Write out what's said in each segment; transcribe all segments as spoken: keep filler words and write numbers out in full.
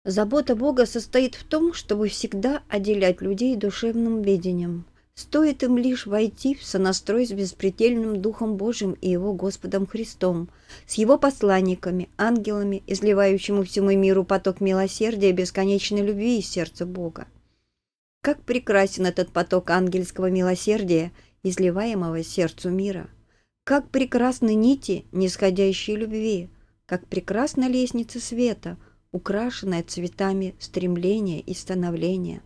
Забота Бога состоит в том, чтобы всегда отделять людей душевным видением. Стоит им лишь войти в сонастрой с беспредельным Духом Божьим и Его Господом Христом, с Его посланниками, ангелами, изливающими всему миру поток милосердия и бесконечной любви из сердца Бога. Как прекрасен этот поток ангельского милосердия, изливаемого сердцу мира! Как прекрасны нити нисходящей любви! Как прекрасна лестница света, украшенная цветами стремления и становления!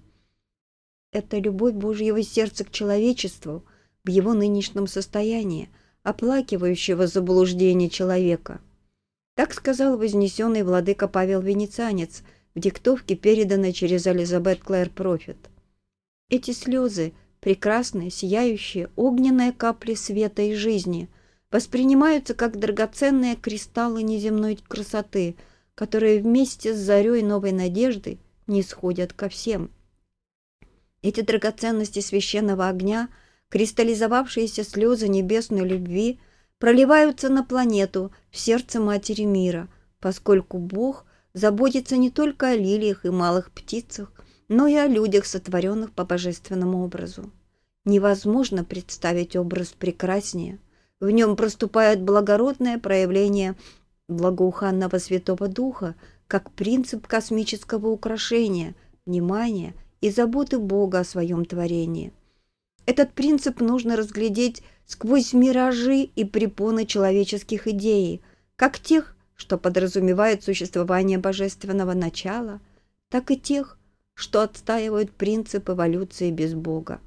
Это любовь Божьего сердца к человечеству в его нынешнем состоянии, оплакивающего заблуждение человека. Так сказал вознесенный владыка Павел Венецианец в диктовке, переданной через Элизабет Клэр Профит. Эти слезы, прекрасные, сияющие, огненные капли света и жизни, воспринимаются как драгоценные кристаллы неземной красоты, которые вместе с зарей новой надежды нисходят ко всем. Эти драгоценности священного огня, кристаллизовавшиеся слезы небесной любви, проливаются на планету в сердце Матери мира, поскольку Бог заботится не только о лилиях и малых птицах, но и о людях, сотворенных по божественному образу. Невозможно представить образ прекраснее. В нем проступает благородное проявление благоуханного Святого Духа, как принцип космического украшения, внимания и заботы Бога о своем творении. Этот принцип нужно разглядеть сквозь миражи и препоны человеческих идей, как тех, что подразумевают существование божественного начала, так и тех, что отстаивают принцип эволюции без Бога.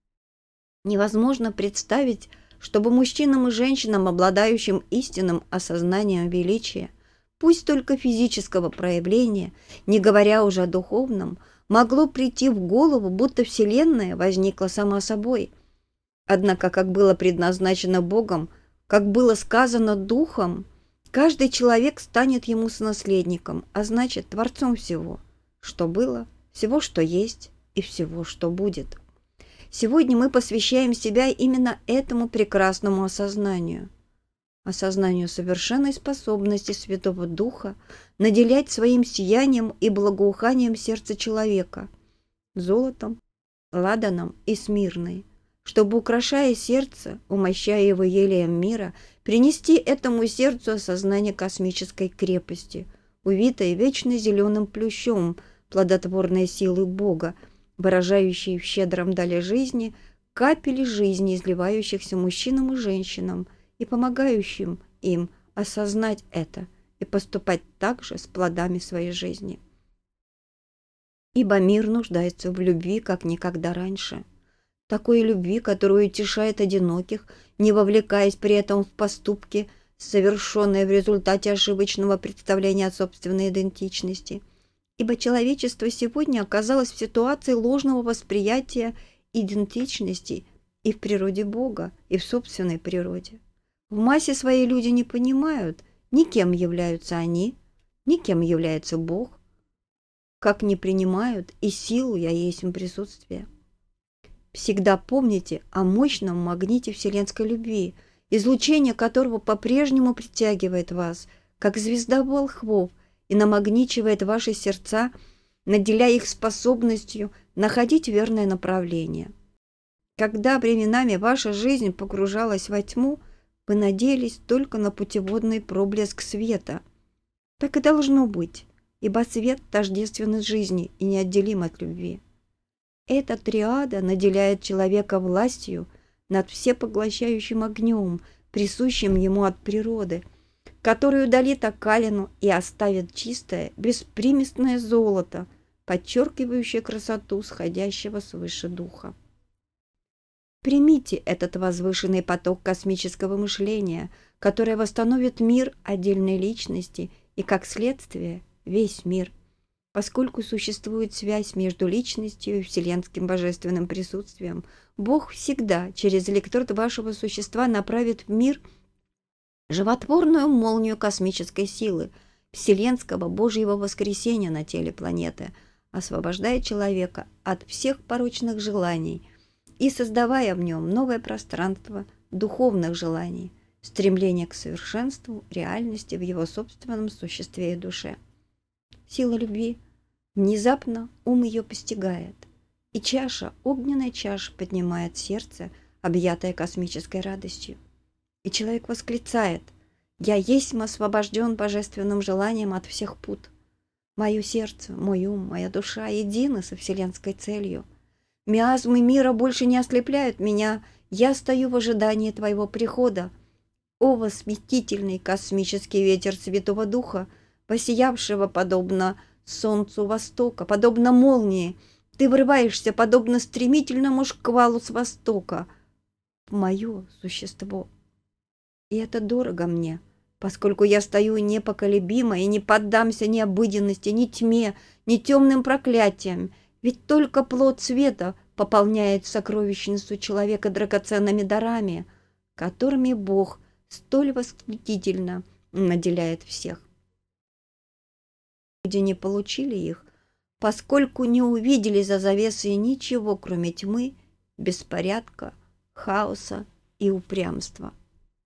Невозможно представить, чтобы мужчинам и женщинам, обладающим истинным осознанием величия, пусть только физического проявления, не говоря уже о духовном, могло прийти в голову, будто Вселенная возникла сама собой. Однако, как было предназначено Богом, как было сказано Духом, каждый человек станет ему сонаследником, а значит, творцом всего, что было, всего, что есть и всего, что будет. Сегодня мы посвящаем себя именно этому прекрасному осознанию. Осознанию совершенной способности Святого Духа наделять своим сиянием и благоуханием сердце человека, золотом, ладаном и смирной, чтобы, украшая сердце, умощая его елеем мира, принести этому сердцу осознание космической крепости, увитой вечно зеленым плющом плодотворной силы Бога, выражающей в щедром дале жизни капели жизни, изливающихся мужчинам и женщинам, и помогающим им осознать это и поступать так же с плодами своей жизни. Ибо мир нуждается в любви, как никогда раньше. Такой любви, которая утешает одиноких, не вовлекаясь при этом в поступки, совершенные в результате ошибочного представления о собственной идентичности. Ибо человечество сегодня оказалось в ситуации ложного восприятия идентичности и в природе Бога, и в собственной природе. В массе своей люди не понимают, ни кем являются они, ни кем является Бог, как не принимают и силу я есть им присутствие. Всегда помните о мощном магните вселенской любви, излучение которого по-прежнему притягивает вас, как звезда волхвов, и намагничивает ваши сердца, наделяя их способностью находить верное направление. Когда временами ваша жизнь погружалась во тьму, вы надеялись только на путеводный проблеск света. Так и должно быть, ибо свет тождественен жизни и неотделим от любви. Эта триада наделяет человека властью над всепоглощающим огнем, присущим ему от природы, который удалит окалину и оставит чистое, беспримесное золото, подчеркивающее красоту сходящего свыше духа. Примите этот возвышенный поток космического мышления, который восстановит мир отдельной личности и, как следствие, весь мир, поскольку существует связь между личностью и вселенским божественным присутствием. Бог всегда через электрод вашего существа направит в мир животворную молнию космической силы, вселенского Божьего воскресения на теле планеты, освобождая человека от всех порочных желаний и создавая в нем новое пространство духовных желаний, стремление к совершенству, реальности в его собственном существе и душе. Сила любви Внезапно ум ее постигает, и чаша, огненная чаша поднимает сердце, объятое космической радостью. И человек восклицает: «Я есть освобожден божественным желанием от всех пут. Мое сердце, мой ум, моя душа едины со вселенской целью. Миазмы мира больше не ослепляют меня, я стою в ожидании Твоего прихода. О, восхитительный космический ветер Святого Духа, воссиявшего подобно солнцу востока, подобно молнии, Ты врываешься, подобно стремительному шквалу с востока, в мое существо. И это дорого мне, поскольку я стою непоколебимо и не поддамся ни обыденности, ни тьме, ни темным проклятиям, ведь только плод света пополняет сокровищницу человека драгоценными дарами, которыми Бог столь восхитительно наделяет всех. Люди не получили их, поскольку не увидели за завесой ничего, кроме тьмы, беспорядка, хаоса и упрямства.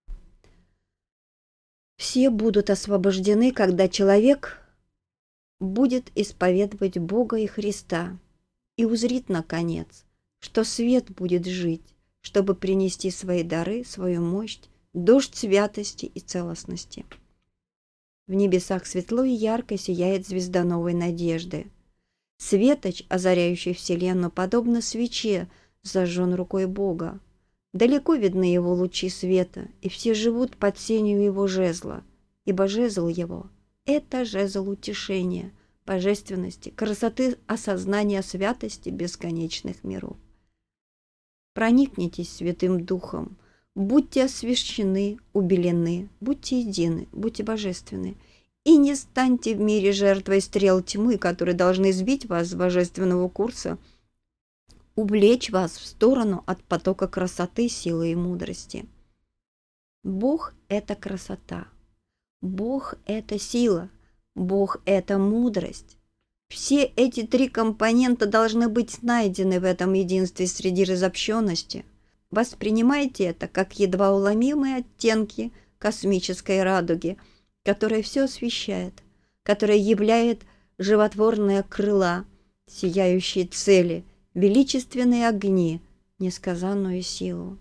Все будут освобождены, когда человек будет исповедовать Бога и Христа и узрит, наконец, что свет будет жить, чтобы принести свои дары, свою мощь, дождь святости и целостности. В небесах светло и ярко сияет звезда новой надежды. Светоч, озаряющий вселенную, подобно свече, зажжен рукой Бога. Далеко видны его лучи света, и все живут под сенью его жезла, ибо жезл его — это жезл утешения, божественности, красоты, осознания святости бесконечных миров. Проникнитесь Святым Духом, будьте освящены, убелены, будьте едины, будьте божественны, и не станьте в мире жертвой стрел тьмы, которые должны сбить вас с божественного курса, увлечь вас в сторону от потока красоты, силы и мудрости. Бог — это красота, Бог — это сила, Бог — это мудрость. Все эти три компонента должны быть найдены в этом единстве среди разобщенности. Воспринимайте это как едва уловимые оттенки космической радуги, которая все освещает, которая являет животворные крыла, сияющие цели, величественные огни, несказанную силу.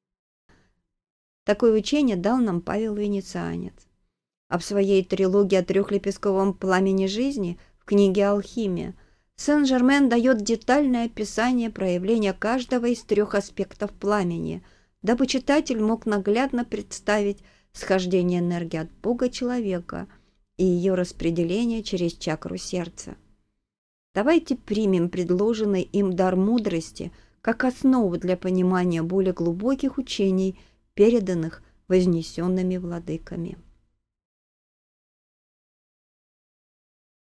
Такое учение дал нам Павел Венецианец. А в своей трилогии о трехлепестковом пламени жизни в книге «Алхимия» Сен-Жермен дает детальное описание проявления каждого из трех аспектов пламени, дабы читатель мог наглядно представить схождение энергии от Бога человека и ее распределение через чакру сердца. Давайте примем предложенный им дар мудрости как основу для понимания более глубоких учений, переданных вознесенными владыками.